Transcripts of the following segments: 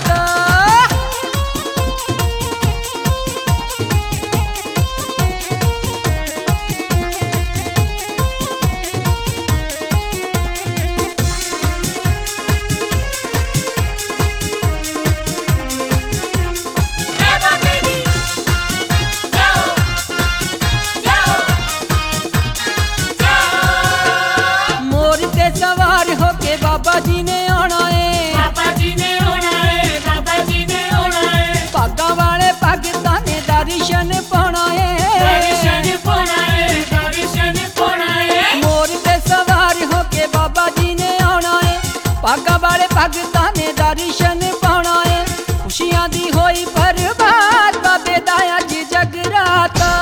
सवार होके बाबा जी ने आना है, बाबा जी ने आना है, बाबा जी ने आना है। पागा वाले पाकिस्तान ने दर्शन पाना है, दर्शन पाना है, दर्शन पाना है। मोर पे सवार होके बाबा जी ने आना है, पागा वाले पाकिस्तान ने दर्शन पाना है। खुशियां दी होई बर्बाद बाबे दाया जी जगराता।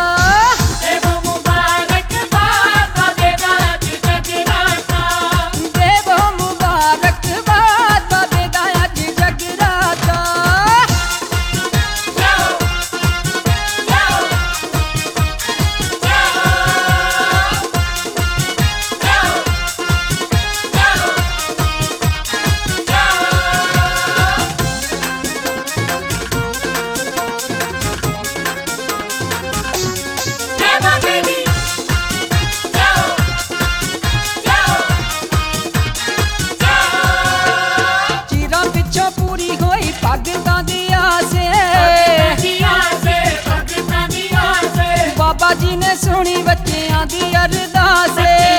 बाबा जी ने सुनी बच्चियां दी अरदास,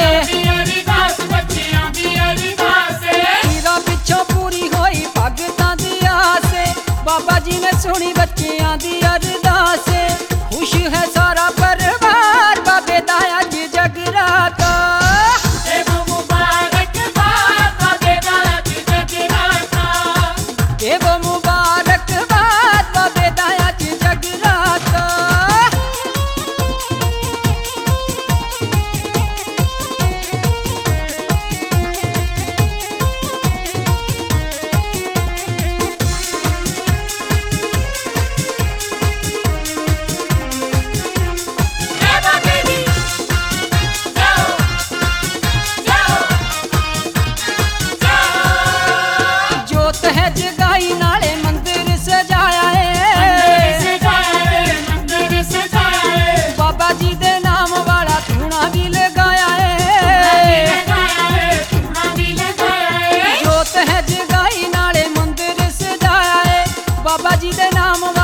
हीरा पिछों पूरी होई भगतां दी आस। बाबा जी ने सुनी बच्चियां दी अरदास, खुश है सारा परिवार बाबे दाया जी जगराता। वो मुबारकबाद बाबे दाया जी जगराता। जोत है जगाई नाले मंदिर सजाया है, मंदिर सजाया है। बाबा जी दे नाम वाला धूना भी लगाया है, जोत है जगाई नाले मंदिर सजाया है, बाबा जी दे नाम